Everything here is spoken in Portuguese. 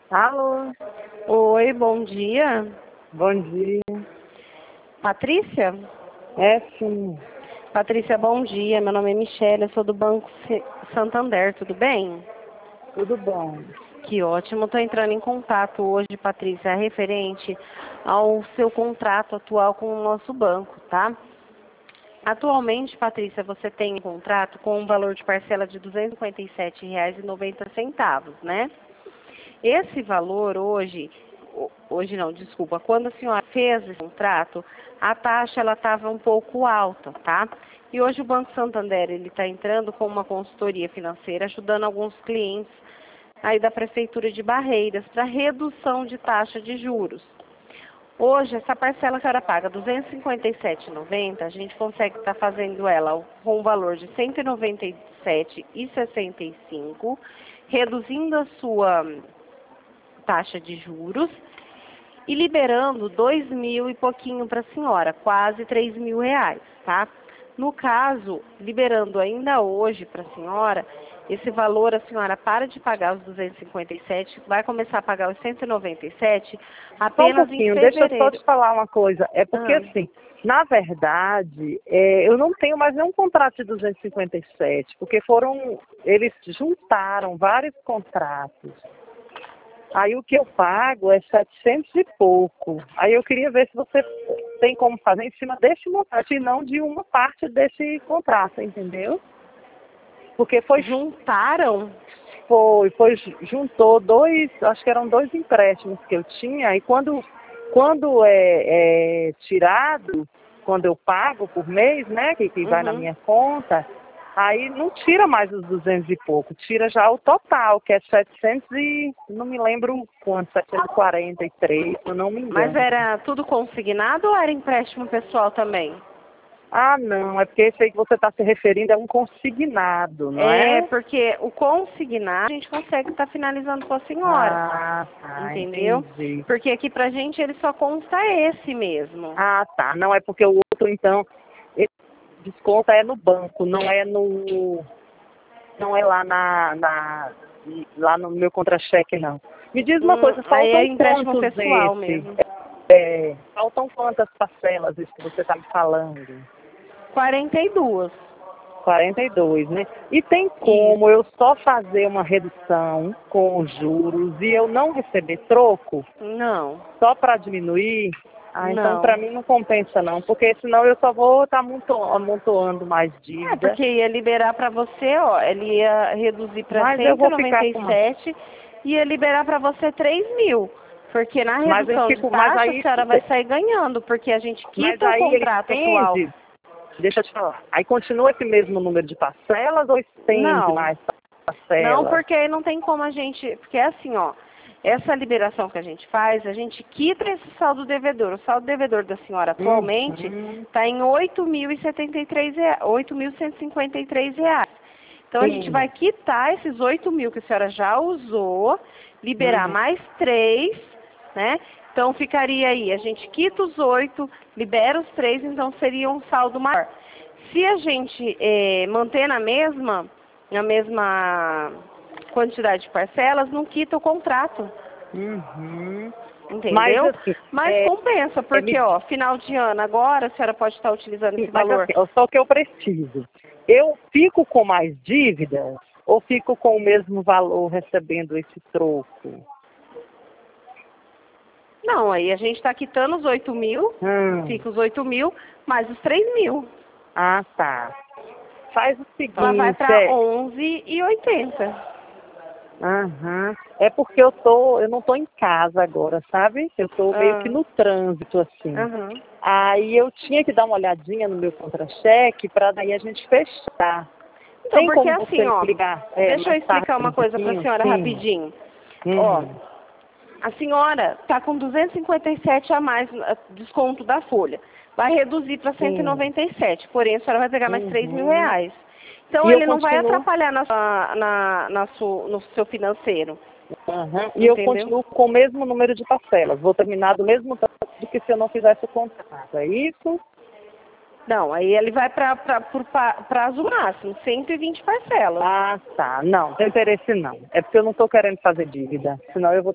Alô, Oi, bom dia. bom dia. Patrícia? É sim, Patrícia, bom dia. Meu nome é Michelle, eu sou do Banco Santander, tudo bem? tudo bom. Que ótimo. Estou entrando em contato hoje, Patrícia, referente ao seu contrato atual com o nosso banco, tá? Atualmente, Patrícia, você tem um contrato com um valor de parcela de R$ 257,90, né? Esse valor hoje não, desculpa, quando a senhora fez esse contrato, a taxa ela estava um pouco alta, tá? E hoje o Banco Santander ele está entrando com uma consultoria financeira, ajudando alguns clientes aí da Prefeitura de Barreiras para redução de taxa de juros. Hoje, essa parcela que a senhora paga, R$ 257,90, a gente consegue estar fazendo ela com um valor de R$ 197,65, reduzindo a sua taxa de juros e liberando 2.000 e pouquinho para a senhora, quase R$ 3.000, tá? No caso, liberando ainda hoje para a senhora, esse valor a senhora para de pagar os 257, vai começar a pagar os 197 Só um apenas em pouquinho, deixa eu só fevereiro. te falar uma coisa. É porque Ah, assim, na verdade, eu não tenho mais nenhum contrato de 257, porque eles juntaram vários contratos. Aí o que eu pago é 700 e pouco. Aí eu queria ver se você tem como fazer em cima deste montante e não de uma parte desse contrato, entendeu? Porque juntaram? juntou dois, acho que eram dois empréstimos que eu tinha, e quando é tirado, quando eu pago por mês, né, que vai na Uhum. minha conta, aí não tira mais os 200 e pouco, tira já o total, que é 700 e, não me lembro quanto, 743, se eu não me Mas engano. era tudo consignado ou era empréstimo pessoal também? Ah, não, é porque esse aí que você está se referindo é um consignado, não É, é? porque o consignado a gente consegue estar finalizando com a senhora, Ah, tá, entendeu? entendi. Porque aqui pra gente ele só consta esse mesmo. Ah, tá. Não é porque o outro, então, esse desconto é no banco, não é lá no meu contra-cheque, não. Me diz uma coisa, Aí é faltam empréstimo quantos pessoal desses? mesmo. Faltam quantas parcelas isso que você está me falando? 42. 42, né? E tem Isso. como eu só fazer uma redução com os juros e eu não receber troco? Não, Só para diminuir? Ah, então para não. mim não compensa não, porque senão eu só vou estar amontoando mais É, dívida, porque ia liberar pra você, ó, ele ia reduzir pra mas eu cento e vou noventa ficar e com uma. sete e ia liberar pra você 3.000. Porque na Mas eu redução de fico, mas taxa a aí, senhora vai sair ganhando, porque a gente mas quita o aí ele contrato atual. estende, deixa eu te falar, aí continua esse mesmo número de parcelas ou estende Não, mais não, parcelas? porque aí não tem como a gente. Porque é assim, ó. Essa liberação que a gente faz, a gente quita esse saldo devedor. O saldo devedor da senhora atualmente Uhum, está em R$ 8.153. Então a gente sim. vai quitar esses 8.000 que a senhora já usou, liberar Uhum. mais 3, né? Então ficaria aí, a gente quita os 8, libera os 3, então seria um saldo maior. Se a gente manter na mesma quantidade de parcelas, não quita o contrato, Uhum. Mas entendeu? assim, Mas compensa, porque, me ó, final de ano agora, a senhora pode estar utilizando esse Mas valor. assim, só que eu preciso. Eu fico com mais dívidas ou fico com o mesmo valor recebendo esse troco? Não, aí a gente está quitando os 8.000, Hum. fica os 8.000, mais os 3.000. Ah, tá. Faz o Ela vai seguinte, para 11,80. aham. É porque eu não tô em casa agora, sabe? Eu tô meio que Ah, no trânsito, assim. aham. Aí eu tinha que dar uma olhadinha no meu contra-cheque para daí a gente fechar. Então, Tem porque como assim, você me ó, ligar deixa eu mais explicar uma coisa para a tardezinho? senhora Sim. rapidinho. Ó, Hum. a senhora está com 257 a mais desconto da folha. Vai reduzir para Sim. 197, porém a senhora vai pegar mais 3.000 Uhum. reais. Então E eu ele não vai continuo, atrapalhar no seu financeiro, uhum, e eu entendeu? continuo com o mesmo número de parcelas. Vou terminar do mesmo tanto do que se eu não fizesse o contrato. É isso? Não, aí ele vai para prazo máximo, 120 parcelas. Ah, tá. Não, tem interesse não. É porque eu não estou querendo fazer dívida. Senão eu vou